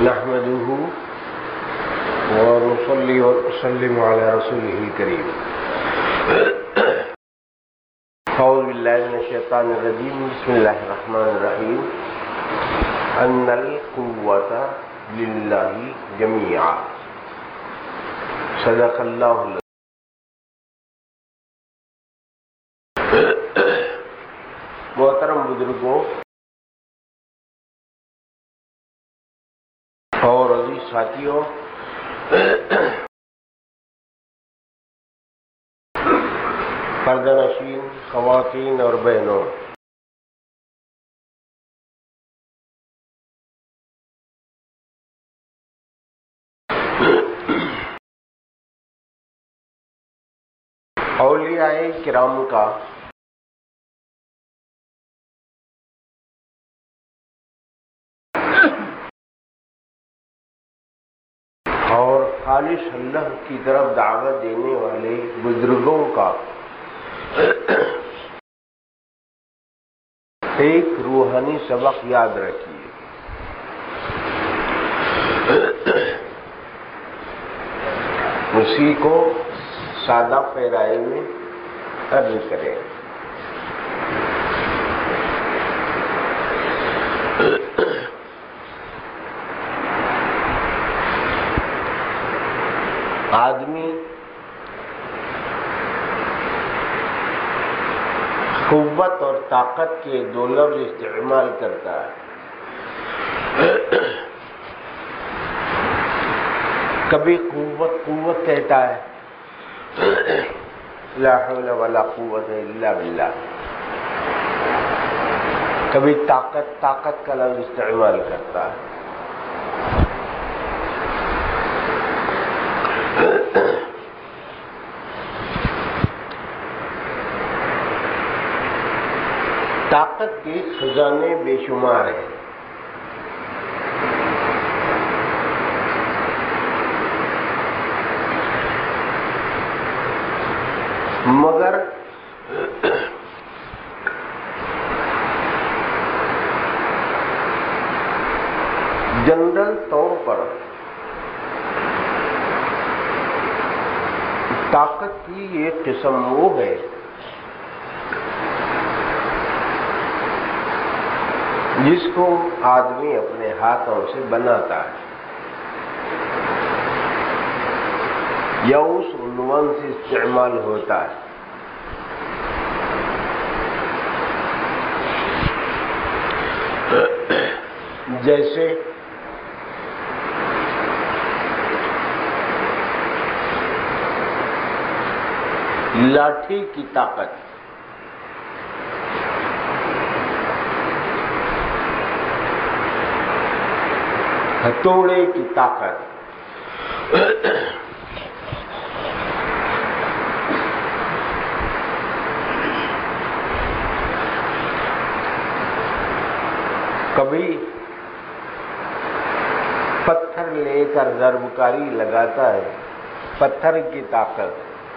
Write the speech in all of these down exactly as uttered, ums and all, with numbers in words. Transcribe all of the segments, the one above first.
نحمده ونصلي ونسلم على رسوله الكريم. أعوذ بالله من الشيطان الرجيم. بسم الله الرحمن الرحيم. أن القوة لله جميعا. صدق الله. محترم بزرگوں اور عزیز ساتھیوں، پردہ نشین خواتین اور بہنوں، اولیاء کرام کا اور خالص اللہ کی طرف دعوت دینے والے بزرگوں کا ایک روحانی سبق یاد رکھیے. اسی کو سادہ پیرائے میں عرض کریں. آدمی قوت اور طاقت کے دو لفظ استعمال کرتا ہے. کبھی قوت قوت کہتا ہے، لا حول ولا قوت الا باللہ. کبھی طاقت طاقت کا لفظ استعمال کرتا ہے. طاقت کے خزانے بے شمار ہیں، مگر جنرل طور پر طاقت کی ایک قسم وہ ہے جس کو آدمی اپنے ہاتھوں سے بناتا ہے یا اس عنوان سے استعمال ہوتا ہے. جیسے لاٹھی کی طاقت، ہتھوڑے کی طاقت، کبھی پتھر لے کر ضربکاری لگاتا ہے، پتھر کی طاقت.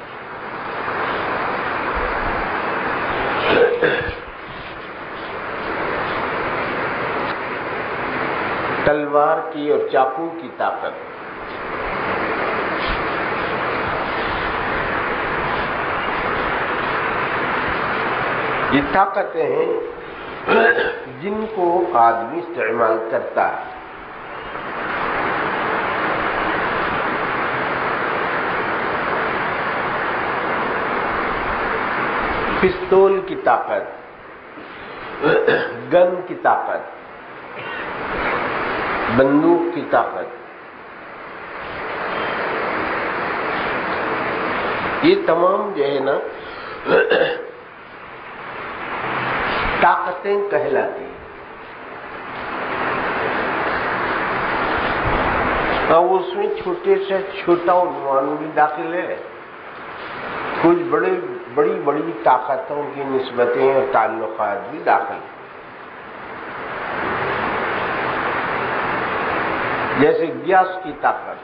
تلوار کی اور چاقو کی طاقت. یہ طاقتیں ہیں جن کو آدمی استعمال کرتا ہے. پستول کی طاقت، گن کی طاقت، بندوق کی طاقت، یہ تمام جو ہے نا طاقتیں کہلاتی ہیں. اور اس میں چھوٹے سے چھوٹا عنوان بھی داخل ہے. کچھ بڑے بڑی بڑی طاقتوں کی نسبتیں اور تعلقات بھی داخل ہیں. جیسے گیس کی طاقت،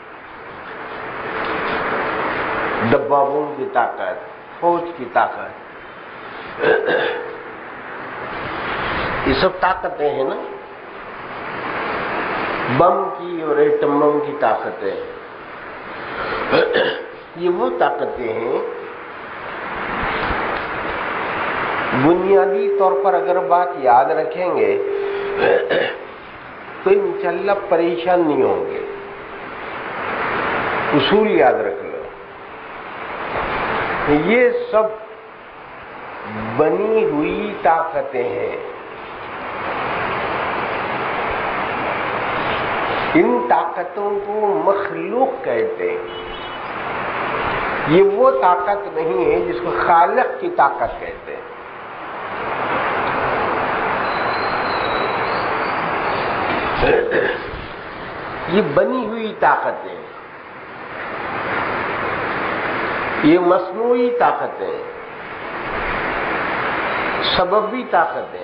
دبابوں کی طاقت، فوج کی طاقت، یہ سب طاقتیں ہیں نا. بم کی اور ایٹم بم کی طاقتیں، یہ وہ طاقتیں ہیں بنیادی طور پر اگر بات یاد رکھیں گے تو انشاءاللہ پریشان نہیں ہوں گے. اصول یاد رکھ لو، یہ سب بنی ہوئی طاقتیں ہیں. ان طاقتوں کو مخلوق کہتے ہیں. یہ وہ طاقت نہیں ہے جس کو خالق کی طاقت کہتے ہیں. یہ بنی ہوئی طاقتیں، یہ مصنوعی طاقتیں، سببی طاقتیں،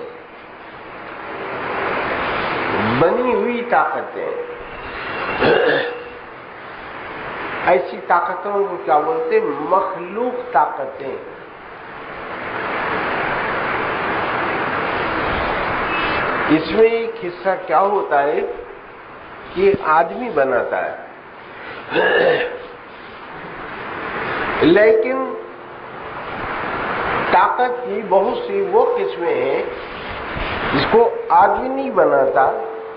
بنی ہوئی طاقتیں. ایسی طاقتوں کو کیا بولتے؟ مخلوق طاقتیں. اس میں ایک حصہ کیا ہوتا ہے کہ آدمی بناتا ہے، لیکن طاقت کی بہت سی وہ قسمیں ہیں جس کو آدمی نہیں بناتا،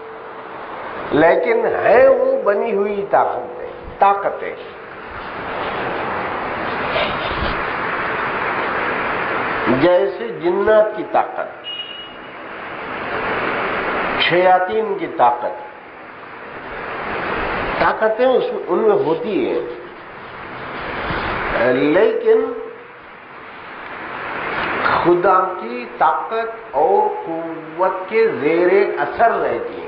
لیکن ہے وہ بنی ہوئی طاقتیں طاقتیں جیسے جنات کی طاقت، شیاطین کی طاقت. طاقتیں ان میں ہوتی ہیں، لیکن خدا کی طاقت اور قوت کے زیر اثر رہتی ہیں.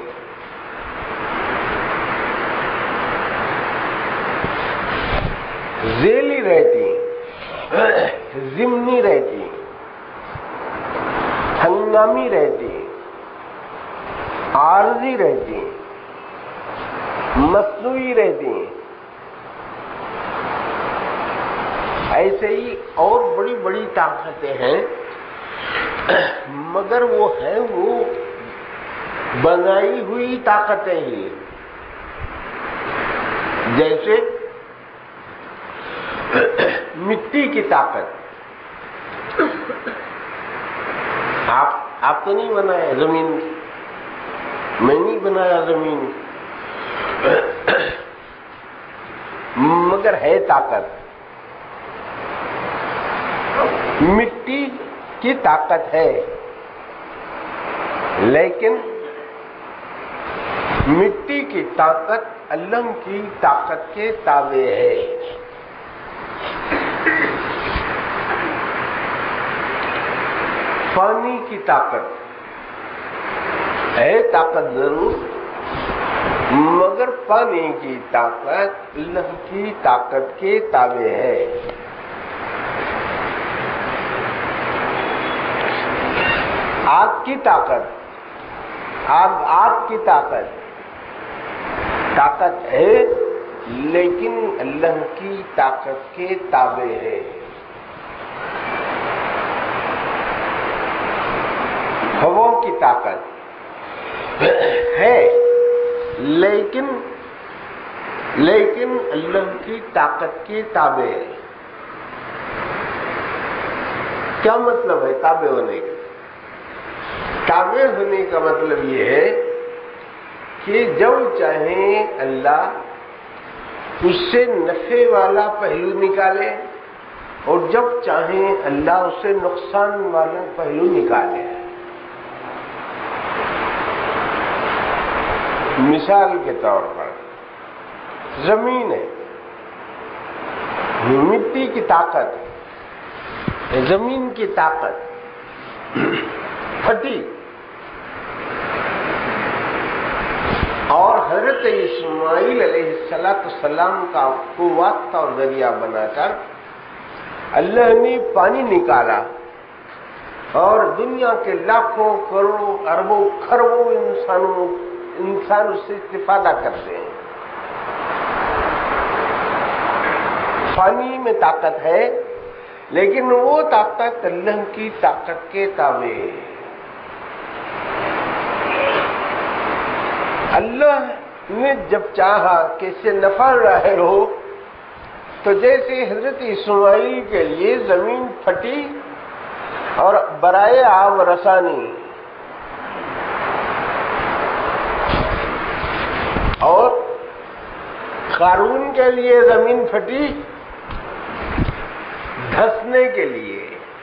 ذیلی رہتی ہیں، ضمنی رہتی ہیں، ہنگامی رہتی ہیں، عارضی رہتی ہیں، مصنوعی رہتی ہیں. ایسے ہی اور بڑی بڑی طاقتیں ہیں، مگر وہ ہیں وہ بنائی ہوئی طاقتیں ہی. جیسے مٹی کی طاقت، آپ آپ تو نہیں بنایا زمین، میں نہیں بنایا زمین، مگر ہے طاقت. مٹی کی طاقت ہے، لیکن مٹی کی طاقت اللہ کی طاقت کے تابع ہے. پانی کی طاقت ہے، طاقت ضرور، مگر پانی کی طاقت اللہ کی طاقت کے تابع ہے. آگ کی طاقت، آگ آگ کی طاقت طاقت ہے، لیکن اللہ کی طاقت کے تابع ہے. ہوا کی طاقت ہے، لیکن لیکن اللہ کی طاقت کے تابع ہے. کیا مطلب ہے تابع ہونے کا؟ تابع ہونے کا مطلب یہ ہے کہ جب چاہیں اللہ اس سے نفع والا پہلو نکالے، اور جب چاہیں اللہ اس سے نقصان والا پہلو نکالے. مثال کے طور پر زمین ہے، مٹی کی طاقت، زمین کی طاقت پھٹی، اور حضرت اسماعیل علیہ السلام کا قوت اور ذریعہ بنا کر اللہ نے پانی نکالا، اور دنیا کے لاکھوں کروڑوں اربوں خربوں انسانوں انسان اس سے استفادہ کرتے ہیں. پانی میں طاقت ہے، لیکن وہ طاقت اللہ کی طاقت کے تابع ہے. اللہ نے جب چاہا کہ اس سے نفع ظاہر ہو تو جیسے حضرت اسماعیل کے لیے زمین پھٹی اور برائے آب رسانی اور قارون کے لیے زمین پھٹی دھسنے کے لیے،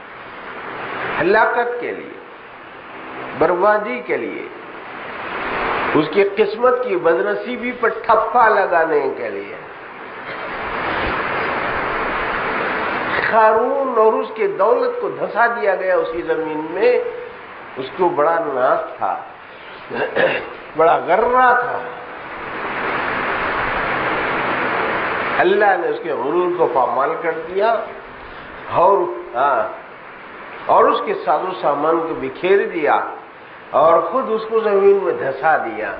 ہلاکت کے لیے، بربادی کے لیے، اس کی قسمت کی بدنصیبی پر ٹھپا لگانے کے لیے قارون اور اس کے دولت کو دھسا دیا گیا اسی زمین میں۔ اس کو بڑا ناز تھا، بڑا غرہ تھا، اللہ نے اس کے غرور کو پامال کر دیا اور ہاں اور اس کے ساز و سامان کو بکھیر دیا اور خود اس کو زمین میں دھسا دیا۔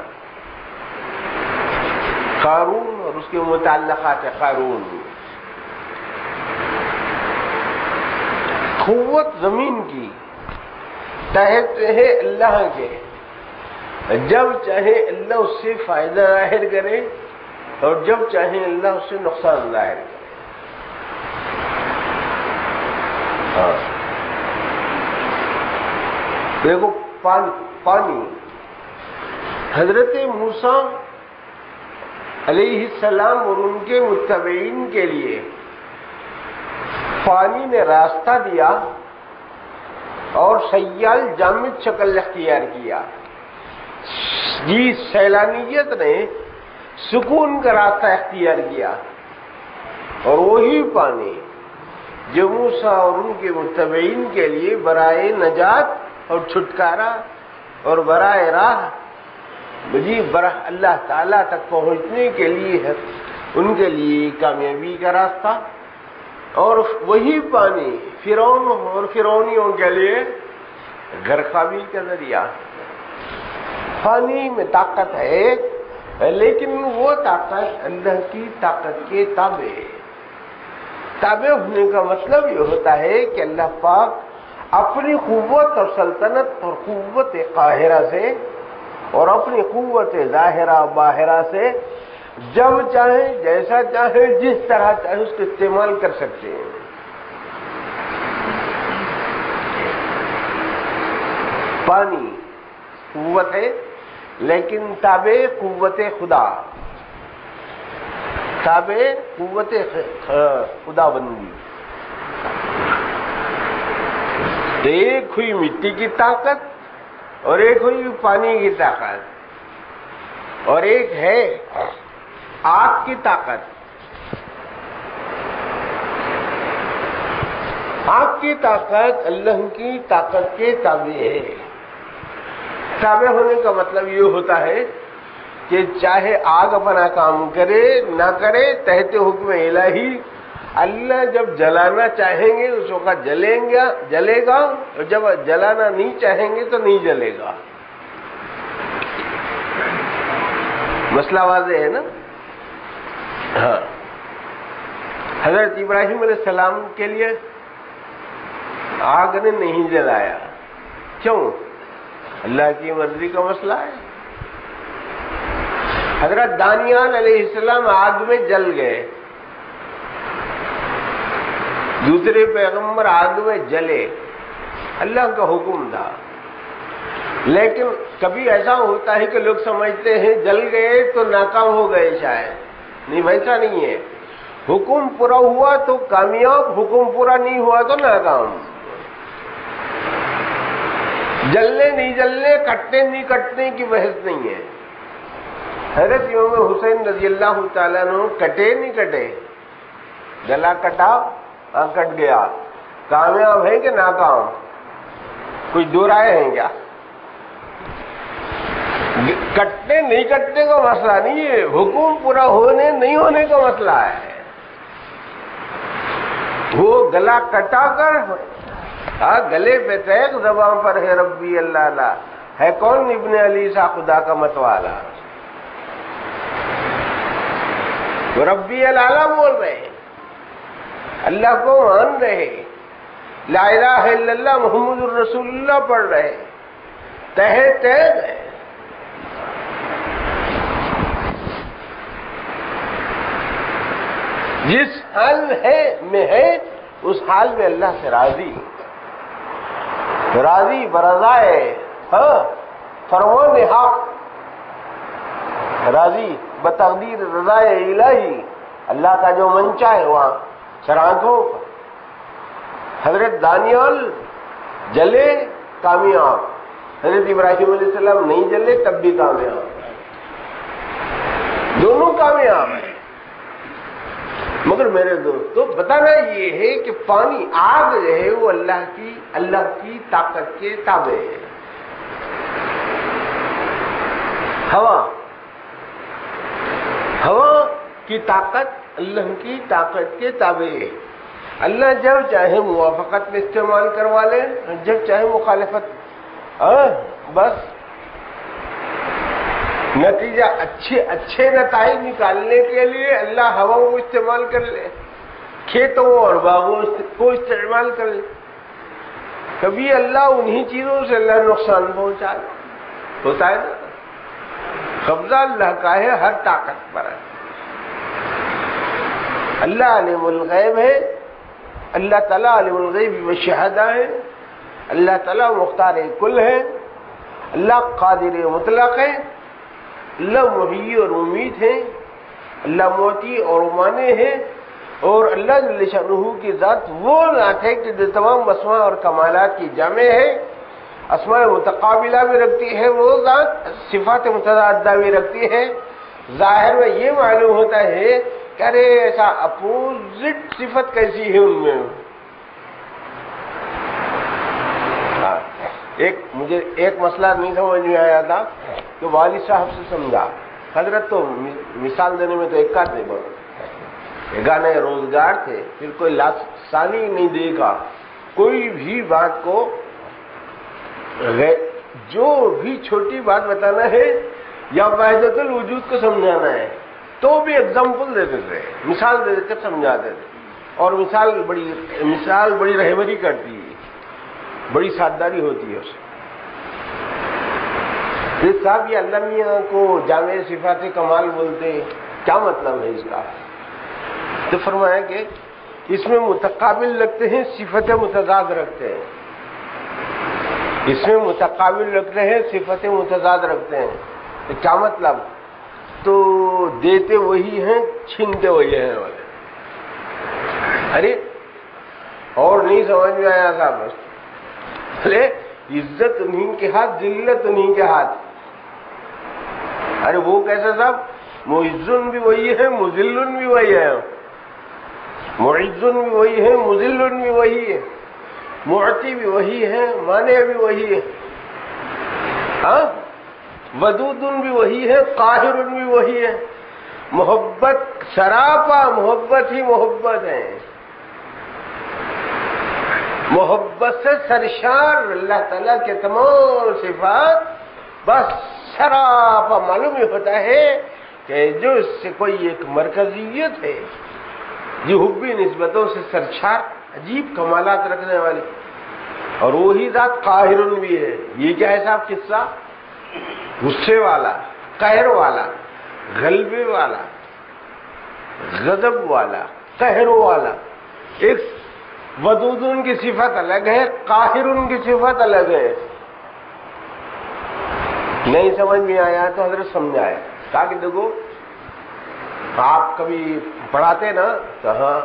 قارون اور اس کے متعلقات قارون، قوت زمین کی تحت ہے اللہ کے، جب چاہے اللہ اس سے فائدہ ظاہر کرے اور جب چاہے اللہ اس سے نقصان ظاہر کرے۔ ہاں دیکھو پانی پانی حضرت موسیٰ علیہ السلام اور ان کے متبعین کے لیے پانی نے راستہ دیا اور سیال جامد شکل اختیار کیا۔ جی سیلانیت نے سکون کا راستہ اختیار کیا اور وہی پانی جو موسیٰ اور ان کے متبعین کے لیے برائے نجات اور چھٹکارا اور برائے راہ جی براہ اللہ تعالیٰ تک پہنچنے کے لیے ہے، ان کے لیے کامیابی کا راستہ، اور وہی پانی فرعون اور فرعونیوں کے لیے غرقابی کا ذریعہ۔ پانی میں طاقت ہے لیکن وہ طاقت اللہ کی طاقت کے تابع ہے۔ تابع ہونے کا مطلب یہ ہوتا ہے کہ اللہ پاک اپنی قوت اور سلطنت اور قوت قاہرہ سے اور اپنی قوت ظاہرہ باہرہ سے جب چاہے جیسا چاہے جس طرح چاہے اس کو استعمال کر سکتے ہیں۔ پانی قوت ہے لیکن تابع قوت خدا، تابع قوت خدا بندی۔ ایک ہوئی مٹی کی طاقت اور ایک ہوئی پانی کی طاقت اور ایک ہے آگ کی طاقت۔ آگ کی طاقت اللہ کی طاقت کے تابع ہے۔ تابع ہونے کا مطلب یہ ہوتا ہے کہ چاہے آگ اپنا کام کرے نہ کرے، تحت حکم الہی اللہ جب جلانا چاہیں گے اس وقت جلیں گا جلے گا اور جب جلانا نہیں چاہیں گے تو نہیں جلے گا۔ مسئلہ واضح ہے نا؟ ہاں حضرت ابراہیم علیہ السلام کے لیے آگ نے نہیں جلایا، کیوں؟ اللہ کی مرضی کا مسئلہ ہے۔ حضرت دانیال علیہ السلام آگ میں جل گئے، دوسرے پیغمبر آگ میں جلے، اللہ کا حکم تھا۔ لیکن کبھی ایسا ہوتا ہے کہ لوگ سمجھتے ہیں جل گئے تو ناکام ہو گئے، شاید نہیں، ویسا نہیں ہے۔ حکم پورا ہوا تو کامیاب، حکم پورا نہیں ہوا تو ناکام۔ جلنے نہیں جلنے، کٹنے نہیں کٹنے کی بحث نہیں ہے۔ حضرت امام حسین رضی اللہ تعالیٰ عنہ کٹے نہیں کٹے، گلا کٹا ہاں کٹ گیا، کامیاب ہے کہ ناکام؟ کچھ دو رائے ہیں کیا؟ کٹنے نہیں کٹنے کا مسئلہ نہیں ہے، حکم پورا ہونے نہیں ہونے کا مسئلہ ہے۔ وہ گلا کٹا کر ہاں گلے پہ تیغ، زبان پر ہے ربی اللہ لا، ہے کون ابن علی سا خدا کا متوالا؟ تو ربی اللہ بول رہے ہیں، اللہ کو مان رہے، لا الہ الا اللہ محمد الرسول اللہ پڑھ رہے، تہ تیغ ہے۔ جس حال ہے میں ہے اس حال میں اللہ سے راضی راضی برضائے ہاں فرمان حق، راضی بتقدیر رضائے الہی، اللہ کا جو من چاہے وہاں سرآنکھوں پر۔ حضرت دانیال جلے کامیاب، حضرت ابراہیم علیہ السلام نہیں جلے تب بھی کامیاب، دونوں کامیاب ہیں۔ مگر میرے دوستو بتانا یہ ہے کہ پانی آگ جو ہے وہ اللہ کی اللہ کی طاقت کے تابع ہے، ہوا ہوا کی طاقت اللہ کی طاقت کے تابع ہے۔ اللہ جب چاہے موافقت میں استعمال کروا لے، جب چاہے مخالفت، بس نتیجہ اچھے اچھے نتائج نکالنے کے لیے اللہ ہوا کو استعمال کر لے، کھیتوں اور باغوں کو استعمال کر لے۔ کبھی اللہ انہی چیزوں سے اللہ نقصان پہنچا لے، ہوتا ہے نا، قبضہ اللہ کا ہے ہر طاقت پر ہے۔ اللہ عالم الغیب ہے، اللہ تعالیٰ عالم الغیب والشہادہ ہے، اللہ تعالیٰ مختار کل ہے، اللہ قادر مطلق ہے، اللہ محیی اور ممیت ہے، اللہ موتی اور مانے ہے، اور اللہ جل شانہ کی ذات وہ ذات ہے کہ جو تمام اسماء اور کمالات کی جامع ہے، اسماء متقابلہ بھی رکھتی ہے وہ ذات، صفات متضادہ بھی رکھتی ہے۔ ظاہر میں یہ معلوم ہوتا ہے کہ ارے ایسا اپوزٹ صفت کیسی ہے ان میں۔ ہاں ایک مجھے ایک مسئلہ نہیں سمجھ میں آیا تھا تو والد صاحب سے سمجھا، حضرت تو مثال دینے میں تو ایک کا تھے، گانے روزگار تھے، پھر کوئی لاسانی نہیں دے گا، کوئی بھی بات کو جو بھی چھوٹی بات بتانا ہے یا وحدت الوجود کو سمجھانا ہے تو بھی ایگزامپل دیتے تھے، مثال دے کر سمجھاتے تھے، اور مثال بڑی مثال بڑی رہبری کرتی ہے، بڑی سادگی ہوتی ہے اس میں۔ صاحب یہ اللہ میاں کو جامع صفات کمال بولتے، کیا مطلب ہے اس کا؟ تو فرمایا کہ اس میں متقابل رکھتے ہیں، صفت متضاد رکھتے ہیں، اس میں متقابل رکھتے ہیں، صفت متضاد رکھتے ہیں۔ تو کیا مطلب؟ تو دیتے وہی ہیں، چھینتے وہی ہیں والے۔ ارے اور نہیں سمجھ میں آیا تھا بس، ارے عزت انہیں کے ہاتھ، ذلت انہیں کے ہاتھ۔ ارے وہ کیسا صاحب؟ معزن بھی وہی ہے، مذلن بھی وہی ہے، معزن بھی وہی ہے، مذلن بھی وہی ہے، معطی بھی وہی ہے، مانع بھی وہی ہے، ہاں ودودن بھی وہی ہے، قاہر بھی وہی ہے۔ محبت سراپا محبت ہی محبت ہے، محبت سے سرشار اللہ تعالیٰ کے تمام صفات بس سراپا معلوم ہی ہوتا ہے کہ جو اس سے کوئی ایک مرکزیت ہے، جو حبی نسبتوں سے سرشار عجیب کمالات رکھنے والی، اور وہی ذات قاہر بھی ہے۔ یہ کیا ہے صاحب قصہ؟ غصے والا، قہر والا، غلبے والا، غضب والا، قہر والا۔ ایک ودود ان کی صفت الگ ہے، قاہر ان کی صفت الگ ہے۔ نہیں سمجھ میں آیا تو حضرت سمجھایا، کہا کہ دیکھو آپ کبھی پڑھاتے نا تو ہاں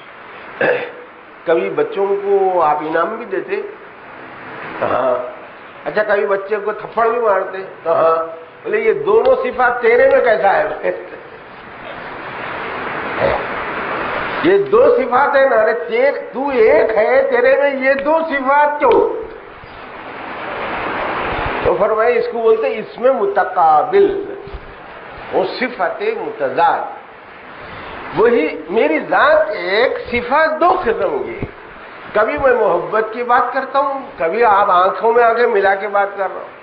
کبھی بچوں کو آپ انعام بھی دیتے تو ہاں، اچھا کبھی بچے کو تھپڑ بھی مارتے تو ہاں، بولے یہ دونوں صفات تیرے میں کیسا ہے؟ یہ دو صفات ہیں نا، ارے تو ایک ہے، تیرے میں یہ دو صفات کیوں؟ تو فرمائے اس کو بولتے اس میں متقابل، وہ صفت متضاد۔ وہی میری ذات ایک، صفات دو قسم کی، کبھی میں محبت کی بات کرتا ہوں، کبھی آپ آنکھوں میں آنکھیں ملا کے بات کر رہا ہوں۔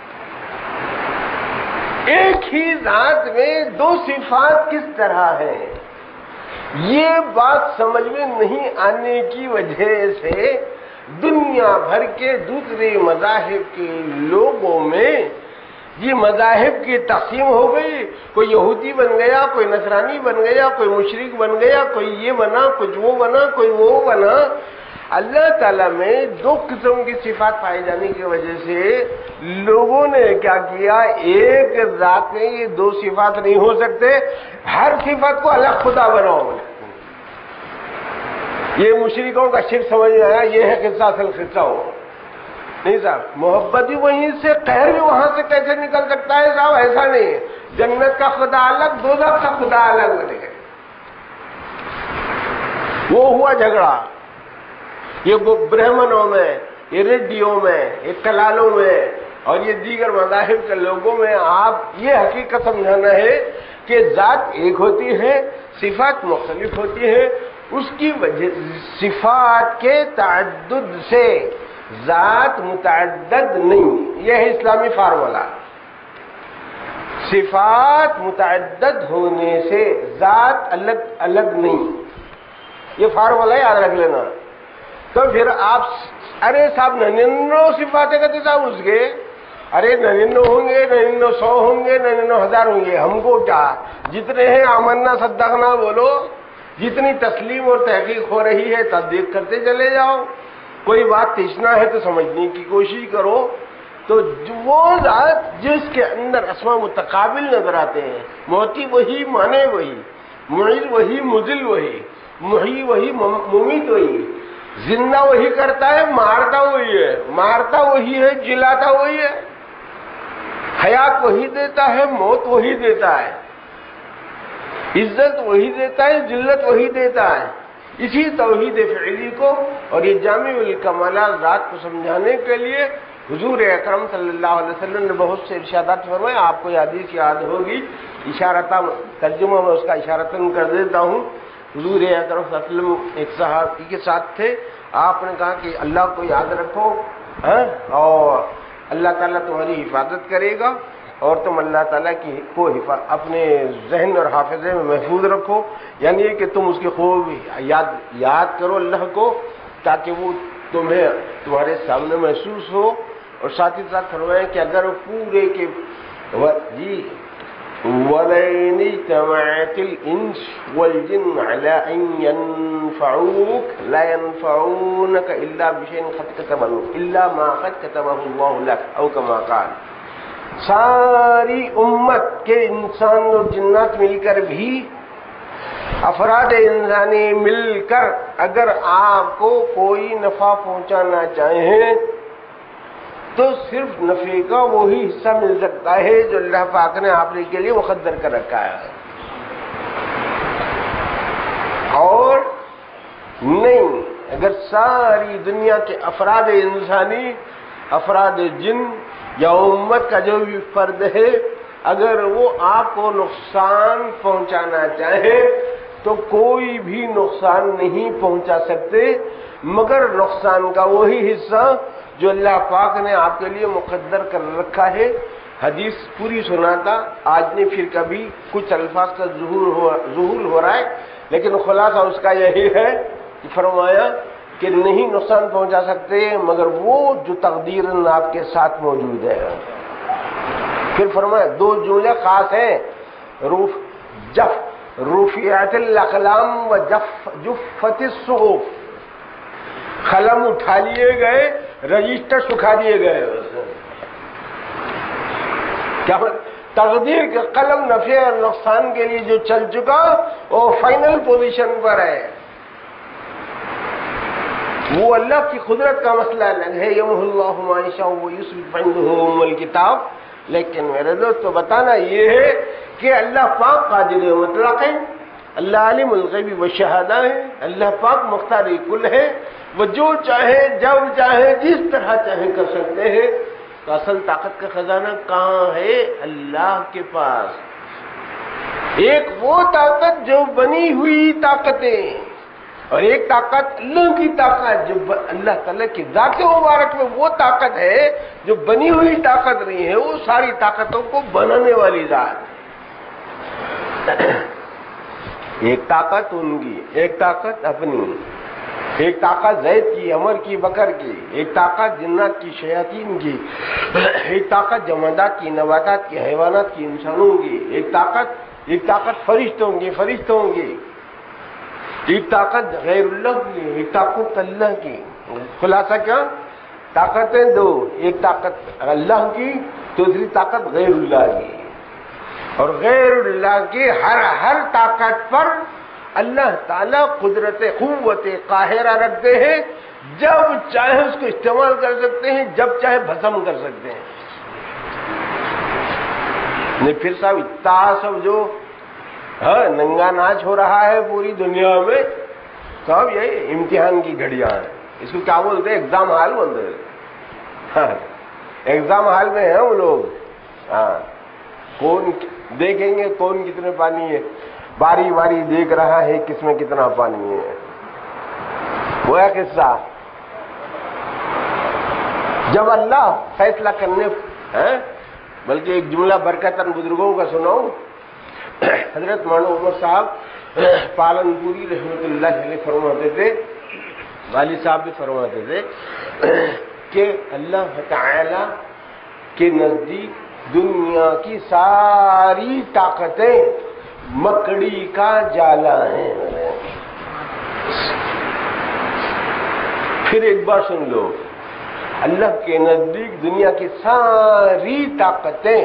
ایک ہی ذات میں دو صفات کس طرح ہیں، یہ بات سمجھ میں نہیں آنے کی وجہ سے دنیا بھر کے دوسرے مذاہب کے لوگوں میں یہ مذاہب کی تقسیم ہو گئی، کوئی یہودی بن گیا، کوئی نصرانی بن گیا، کوئی مشرک بن گیا، کوئی یہ بنا، کچھ وہ بنا، کوئی وہ بنا۔ اللہ تعالیٰ میں دو قسم کی صفات پائے جانے کی وجہ سے لوگوں نے کیا کیا، ایک ذات میں یہ دو صفات نہیں ہو سکتے، ہر صفات کو الگ خدا بناؤ۔ یہ مشرکوں کا شرک سمجھ میں آیا، یہ ہے قصہ اصل قصہ ہو نہیں صاحب۔ محبت بھی وہیں سے، قہر بھی وہاں سے کیسے نکل سکتا ہے صاحب؟ ایسا نہیں ہے، جنت کا خدا الگ، دوزخ کا خدا الگ بنے گا۔ وہ ہوا جھگڑا، یہ برہمنوں میں، یہ ریڈیوں میں، یہ کلالوں میں اور یہ دیگر مذاہب کے لوگوں میں آپ یہ حقیقت سمجھانا ہے کہ ذات ایک ہوتی ہے، صفات مختلف ہوتی ہے، اس کی وجہ صفات کے تعدد سے ذات متعدد نہیں، یہ ہے اسلامی فارمولا۔ صفات متعدد ہونے سے ذات الگ الگ نہیں، یہ فارمولا یاد رکھ لینا۔ تو پھر آپ ارے صاحب ننانوے صفاتیں کہتے صاحب اس کے، ارے ننانوے ہوں گے، ننانوے سو ہوں گے، ننانوے ہزار ہوں گے، ہم کو کیا، جتنے ہیں آمنا صدقنا بولو، جتنی تسلیم اور تحقیق ہو رہی ہے تصدیق کرتے چلے جاؤ، کوئی بات تیچنا ہے تو سمجھنے کی کوشش کرو۔ تو وہ ذات جس کے اندر اسماء متقابل نظر آتے ہیں، موتی وہی، مانے وہی، معید وہی، مذل وہی، محیی وہی، ممیت وہی، زندہ وہی کرتا ہے، مارتا وہی ہے، مارتا وہی ہے، جلاتا وہی ہے، حیات وہی دیتا ہے، موت وہی دیتا ہے، عزت وہی دیتا ہے، ذلت وہی دیتا ہے۔ اسی توحید فعلی کو اور یہ جامع الکمالات ذات کو سمجھانے کے لیے حضور اکرم صلی اللہ علیہ وسلم نے بہت سے ارشادات فرمائے۔ آپ کو یہ حدیث یاد ہوگی، اشارتاً ترجمہ میں اس کا اشارتاً کر دیتا ہوں۔ حضور اکرم صلی اللہ علیہ وسلم ایک صحابی کے ساتھ تھے، آپ نے کہا کہ اللہ کو یاد رکھو اور اللہ تعالیٰ تمہاری حفاظت کرے گا، اور تم اللہ تعالیٰ کی کو اپنے ذہن اور حافظے میں محفوظ رکھو، یعنی کہ تم اس کی خوب یاد یاد کرو اللہ کو، تاکہ وہ تمہیں تمہارے سامنے محسوس ہو۔ اور ساتھ ہی ساتھ فرمائیں کہ اگر پورے کے جی وَلَئِنِ اجْتَمَعَتِ الْإِنسُ وَالْجِنُّ عَلَىٰ أَن يَنفَعُوكَ لَا يَنفَعُونَكَ إِلَّا بِشَيْءٍ قَدْ كَتَبَهُ إِلَّا مَا قَدْ كَتَبَهُ اللَّهُ لَكَ أَوْ كَمَا قَالَ۔ ساری امت کے انسان اور جنات مل کر بھی، افراد انسانی مل کر اگر آپ کو کوئی نفع پہنچانا چاہیں تو صرف نفع کا وہی حصہ مل سکتا ہے جو اللہ پاک نے آپ کے لیے مقدر کر رکھا ہے، اور نہیں اگر ساری دنیا کے افراد انسانی، افراد جن یا امت کا جو بھی فرد ہے، اگر وہ آپ کو نقصان پہنچانا چاہے تو کوئی بھی نقصان نہیں پہنچا سکتے مگر نقصان کا وہی حصہ جو اللہ پاک نے آپ کے لیے مقدر کر رکھا ہے۔ حدیث پوری سناتا، آج نہیں پھر کبھی کچھ الفاظ کا ظہور ہو ظہور ہو رہا ہے، لیکن خلاصہ اس کا یہی ہے کہ فرمایا کہ نہیں نقصان پہنچا سکتے مگر وہ جو تقدیراً آپ کے ساتھ موجود ہے۔ پھر فرمایا دو جملے خاص ہیں، روف جف رفعت الاقلام و جف جفت الصحف، قلم اٹھا لیے گئے، رجسٹر سکھا دیے گئے۔ کیا تقدیر کے قلم نفع اور نقصان کے لیے جو چل چکا وہ فائنل پوزیشن پر ہے، وہ اللہ کی قدرت کا مسئلہ الگ ہے، یمحو اللہ ما یشاء ویثبت عنده ام الکتاب۔ لیکن میرے دوستو بتانا یہ ہے کہ اللہ پاک قادر مطلق ہے، اللہ عالم الغیب والشہادہ ہے، اللہ پاک مختار کل ہے، وہ جو چاہے جب چاہے جس طرح چاہے کر سکتے ہیں۔ تو اصل طاقت کا خزانہ کہاں ہے؟ اللہ کے پاس۔ ایک وہ طاقت جو بنی ہوئی طاقتیں، اور ایک طاقت اللہ کی طاقت جو اللہ تعالیٰ کی ذات مبارک میں وہ طاقت ہے جو بنی ہوئی طاقت نہیں ہے، وہ ساری طاقتوں کو بنانے والی ذات ہے۔ ایک طاقت ان کی، ایک طاقت اپنی۔ ایک طاقت زید کی، عمر کی، بکر کی، ایک طاقت جنات کی، شیاطین کی، ایک طاقت جمادات کی، نباتات کی، حیوانات کی، انسانوں کی، ایک طاقت ایک طاقت فرشتوں کی فرشتوں کی ایک طاقت غیر اللہ کی، ایک طاقت اللہ کی۔ خلاصہ کیا؟ طاقتیں دو، ایک طاقت اللہ کی، دوسری طاقت غیر اللہ کی۔ اور غیر اللہ کی ہر ہر طاقت پر اللہ تعالیٰ قدرت قوت قاہرہ رکھتے ہیں، جب چاہے اس کو استعمال کر سکتے ہیں، جب چاہے بھسم کر سکتے ہیں۔ نہیں پھر صاحب اتنا سب جو ہاں ننگا ناچ ہو رہا ہے پوری دنیا میں، صاحب یہ امتحان کی گھڑیاں ہیں، اس کو کیا بولتے ہیں؟ ایگزام ہال بولتے ہیں۔ ہاں ایگزام ہال میں ہیں وہ لوگ، ہاں کون دیکھیں گے کون کتنے پانی ہے، باری باری دیکھ رہا ہے کس میں کتنا پانی ہے۔ وہ ہے قصہ جب اللہ فیصلہ کرنے ہے، بلکہ ایک جملہ برکتاً بزرگوں کا سناؤں۔ حضرت مولانا عمر صاحب پالن پوری رحمت اللہ علیہ فرماتے تھے، والد صاحب بھی فرماتے تھے کہ اللہ تعالی کے نزدیک دنیا کی ساری طاقتیں مکڑی کا جالا ہیں۔ پھر ایک بار سن لو، اللہ کے نزدیک دنیا کی ساری طاقتیں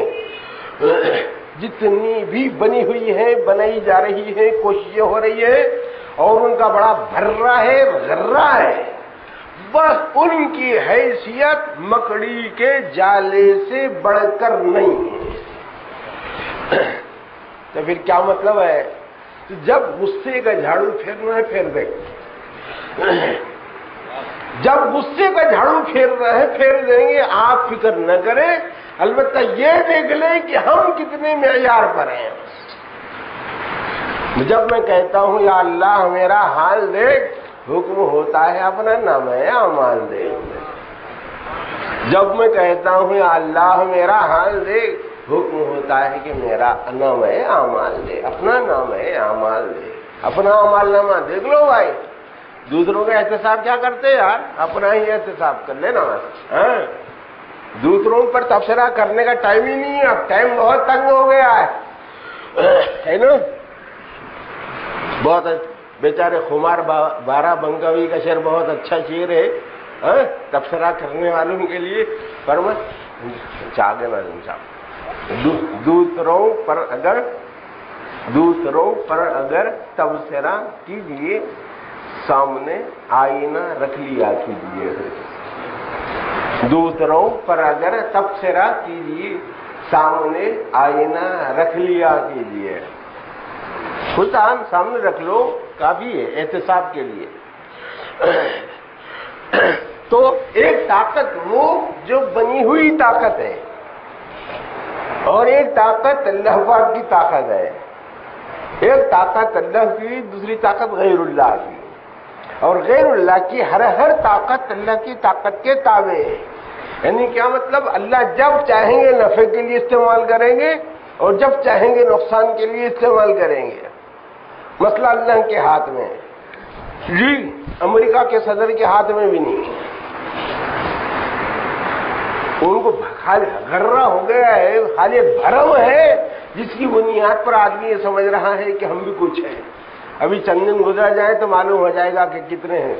جتنی بھی بنی ہوئی ہے، بنائی جا رہی ہے، کوششیں ہو رہی ہے، اور ان کا بڑا بھرا ہے، غرہ ہے، بس ان کی حیثیت مکڑی کے جالے سے بڑھ کر نہیں ہے۔ تو پھر کیا مطلب ہے؟ تو جب غصے کا جھاڑو پھیرنا ہے پھیر دے، جب غصے کا جھاڑو پھیرنا ہے پھیر دیں گے، آپ فکر نہ کریں، البتہ یہ دیکھ لیں کہ ہم کتنے معیار پر ہیں۔ جب میں کہتا ہوں یا اللہ میرا حال دیکھ، حکم ہوتا ہے اپنا نام ہے اعمال دے۔ جب میں کہتا ہوں یا اللہ میرا حال دیکھ، حکم ہوتا ہے کہ میرا نام ہے اعمال دے، اپنا نام ہے اعمال دے، اپنا اعمال نامہ دیکھ لو بھائی۔ دوسروں کا احتساب کیا کرتے یار؟ اپنا ہی احتساب کر لینا بس۔ ہاں دوسروں پر تبصرہ کرنے کا ٹائم ہی نہیں ہے، اب ٹائم بہت تنگ ہو گیا ہے نا۔ بہت بیچارے خمار بارہ بنکوی کا شعر بہت اچھا شعر ہے تبصرہ کرنے والوں کے لیے، فرما چاہے نا دوسروں پر اگر دوسروں پر اگر تبصرہ کیجیے، سامنے آئینہ رکھ لیا کیجیے۔ دوسروں پر اگر تبصرہ کیجیے، سامنے آئینہ رکھ لیا کیجیے۔ خود آن سامنے رکھ لو، کافی ہے احتساب کے لیے۔ تو ایک طاقت وہ جو بنی ہوئی طاقت ہے، اور ایک طاقت اللہ پاک کی طاقت ہے۔ ایک طاقت اللہ کی، دوسری طاقت غیر اللہ کی، اور غیر اللہ کی ہر ہر طاقت اللہ کی طاقت کے تابع ہے۔ یعنی کیا مطلب؟ اللہ جب چاہیں گے نفع کے لیے استعمال کریں گے، اور جب چاہیں گے نقصان کے لیے استعمال کریں گے۔ مسئلہ اللہ کے ہاتھ میں ہے جی، امریکہ کے صدر کے ہاتھ میں بھی نہیں ہے۔ ان کو خالی غرہ ہو گیا ہے، خالی بھرم ہے، جس کی بنیاد پر آدمی یہ سمجھ رہا ہے کہ ہم بھی کچھ ہیں۔ ابھی چند دن گزر جائے تو معلوم ہو جائے گا کہ کتنے ہیں۔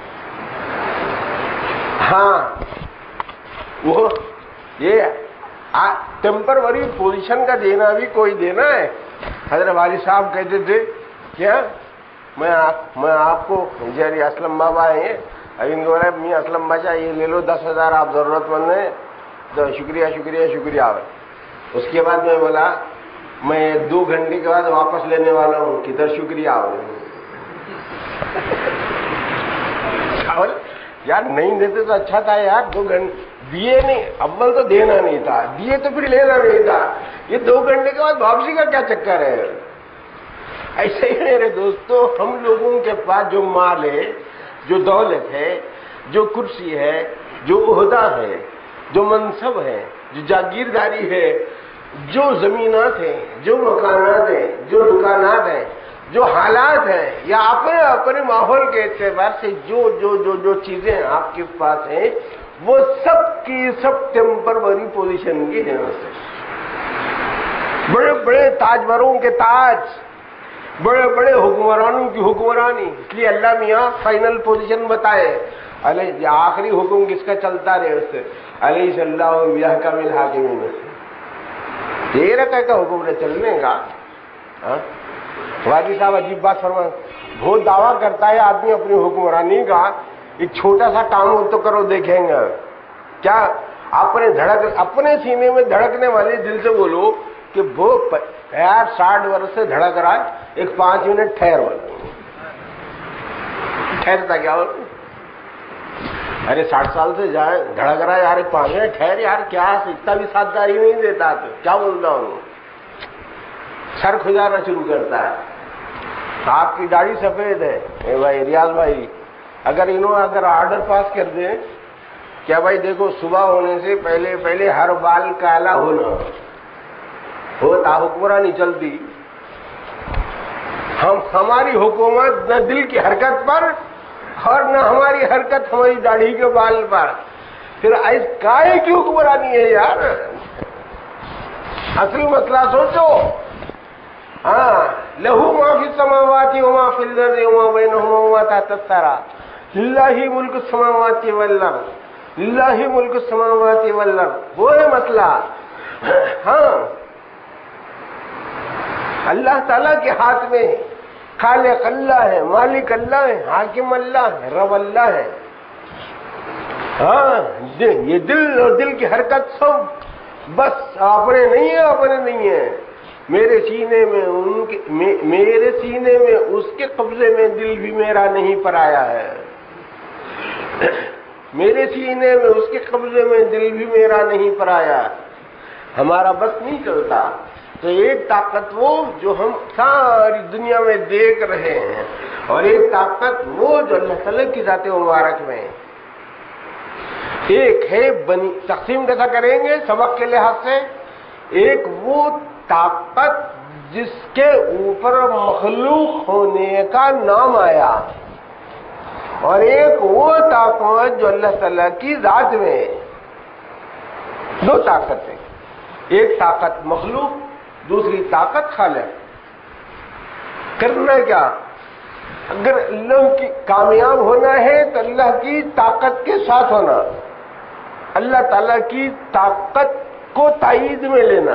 ہاں وہ یہ ٹیمپروری پوزیشن کا دینا بھی کوئی دینا ہے۔ حضرت والد صاحب کہتے تھے کیا میں آپ میں آپ کو جیری اسلم بابا ہیں، ابھی ان کو بولا میاں اسلم بچا یہ لے لو دس ہزار، آپ ضرورت مند ہیں تو شکریہ شکریہ شکریہ۔ اس کے بعد میں بولا میں دو گھنٹے کے بعد واپس لینے والا ہوں، کدھر شکریہ یار، نہیں دیتے تو اچھا تھا یار، دو گھنٹے دیے نہیں، اول تو دینا نہیں تھا، دیے تو پھر لینا نہیں تھا، یہ دو گھنٹے کے بعد واپسی کا کیا چکر ہے؟ ایسے ہی میرے دوستو، ہم لوگوں کے پاس جو مال ہے، جو دولت ہے، جو کرسی ہے، جو عہدہ ہے، جو منصب ہے، جو جاگیرداری ہے، جو زمینات ہیں، جو مکانات ہیں، جو دکانات ہیں، جو حالات ہیں یا اپنے اپنے ماحول کے اعتبار سے جو جو جو جو چیزیں آپ کے پاس ہیں وہ سب کی سب ٹیمپروری پوزیشن کی ہیں. بڑے بڑے تاجوروں کے تاج، بڑے بڑے حکمرانوں کی حکمرانی، اس لیے اللہ میاں فائنل پوزیشن بتائے علیہ آخری حکم کس کا چلتا رہے اس سے علیہ صلی اللہ یحکم الحاکمین سے یہ رکھا کا حکم رہے چلنے کا. واجی صاحب عجیب بات فرمائیں، بہت دعویٰ کرتا ہے آدمی اپنی حکمرانی کا، ایک چھوٹا سا کام ہو تو کرو دیکھیں گے کیا. اپنے دھڑک اپنے سینے میں دھڑکنے والے دل سے بولو کہ وہ یار ساٹھ برس سے دھڑک رہا ہے، ایک پانچ منٹ ٹھہر والا ٹھہرتا کیا ہو؟ ارے ساٹھ سال سے جائے دھڑک رہا ہے یار، ایک پانچ منٹ ٹھہر یار، کیا اتنا بھی ساتھداری نہیں دیتا تو کیا بولتا ہوں. سر کھجانا شروع کرتا ہے. آپ کی داڑھی سفید ہے اے بھائی ریاض بھائی، اگر انہوں اگر آرڈر پاس کر دیں کیا بھائی دیکھو صبح ہونے سے پہلے پہلے ہر بال کالا ہونا ہوتا حکمرانی چلتی. ہم ہماری حکومت نہ دل کی حرکت پر اور نہ ہماری حرکت ہماری داڑھی کے بال پر، پھر اس کائے کی حکمرانی ہے یار. اصل مسئلہ سوچو. ہاں لہو ما فی السماوات وما فی الارض وما بینہما وما تحت الثری للہ ملک السماوات والارض للہ ملک السماوات والارض. وہ ہے مسئلہ. ہاں اللہ تعالیٰ کے ہاتھ میں خالق اللہ ہے، مالک اللہ ہے، حاکم اللہ ہے، رب اللہ ہے. ہاں یہ دل اور دل کی حرکت سب بس اپنے نہیں ہے، اپنے نہیں ہے. میرے سینے میں ان کے میرے سینے میں اس کے قبضے میں دل بھی میرا نہیں پرایا ہے. میرے سینے میں اس کے قبضے میں دل بھی میرا نہیں پرایا. ہمارا بس نہیں چلتا. تو ایک طاقت وہ جو ہم ساری دنیا میں دیکھ رہے ہیں، اور ایک طاقت وہ جو اللہ تعالیٰ کی ذات مبارک میں. ایک ہے بنی تقسیم کیسا کریں گے سبق کے لحاظ سے. ایک وہ طاقت جس کے اوپر مخلوق ہونے کا نام آیا، اور ایک وہ طاقت جو اللہ تعالیٰ کی ذات میں. دو طاقتیں، ایک طاقت مخلوق، دوسری طاقت خالق. کرنا کیا؟ اگر اللہ کی کامیاب ہونا ہے تو اللہ کی طاقت کے ساتھ ہونا، اللہ تعالیٰ کی طاقت کو تائید میں لینا.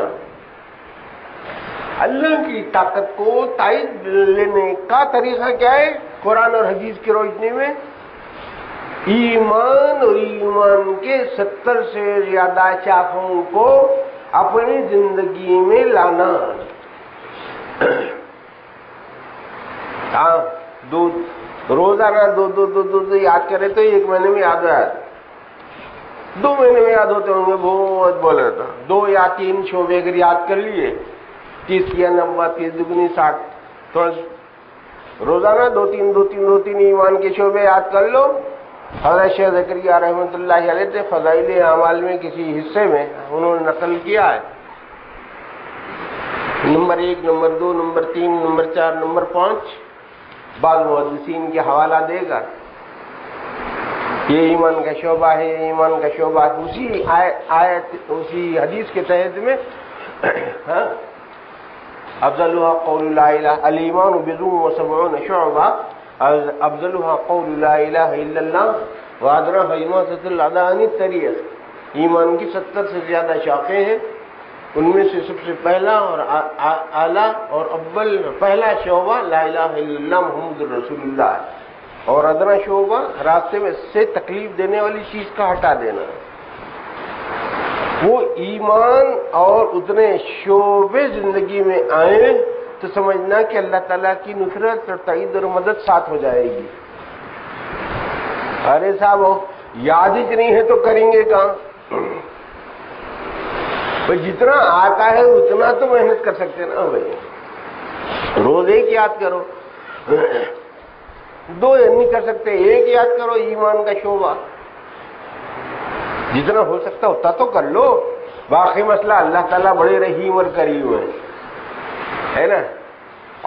اللہ کی طاقت کو تائید لینے کا طریقہ کیا ہے؟ قرآن اور حدیث کی روشنی میں ایمان اور ایمان کے ستر سے زیادہ شاخوں کو اپنی زندگی میں لانا. ہاں دو روزانہ دو دو دو دو, دو یاد کرے تو ایک مہینے میں یاد ہو دو مہینے میں یاد ہوتے ہوں گے. بہت بولے تھا دو یا تین شعبے اگر یاد کر لیے، تیس یا نبا تیس دگنی ساٹھ، تھوڑا روزانہ دو تین دو تین دو تین ایمان کے شعبے یاد کر لو. حضرت شیخ زکریا رحمۃ اللہ علیہ سے فضائل اعمال میں کسی حصے میں انہوں نے نقل کیا ہے. نمبر ایک، نمبر دو، نمبر تین، نمبر چار، نمبر پانچ بعض محدثین کے حوالہ دے گا. یہ ایمان کا شعبہ ہے، یہ ایمان کا شعبہ ہے. اسی آیت اسی حدیث کے تحت میں افضلها قول لا الہ الایمان بضع وسبعون شعبہ، افضلها قول لا الہ الا اللہ وادناها اماطۃ الاذى عن الطریق. ایمان کی ستر سے زیادہ شاخیں ہیں، ان میں سے سب سے پہلا اور اعلیٰ اور اول پہلا شعبہ لا الہ الا اللہ محمد رسول اللہ ہے، اور ادنا شعبہ راستے میں سے تکلیف دینے والی چیز کا ہٹا دینا. وہ ایمان اور اتنے شعبے زندگی میں آئیں تو سمجھنا کہ اللہ تعالیٰ کی نصرت اور تائید اور مدد ساتھ ہو جائے گی. ارے صاحب یاد ہی نہیں ہے تو کریں گے کہاں؟ بھائی جتنا آتا ہے اتنا تو محنت کر سکتے نا بھائی. روز ایک یاد کرو، دو نہیں کر سکتے ایک یاد کرو. ایمان کا شعبہ جتنا ہو سکتا اتنا تو کر لو. باقی مسئلہ اللہ تعالیٰ بڑے رحیم اور کریم ہے نا.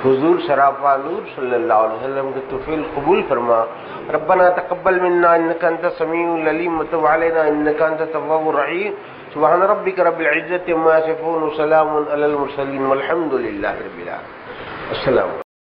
حضور سراپا نور صلی اللہ علیہ وسلم کے توفیل قبول فرما. ربنا تقبل منا انك انت السميع العليم وتب علينا انك انت التواب الرحيم. سبحان ربك رب العزة عما يصفون وسلام على المرسلين والحمد لله رب العالمين. السلام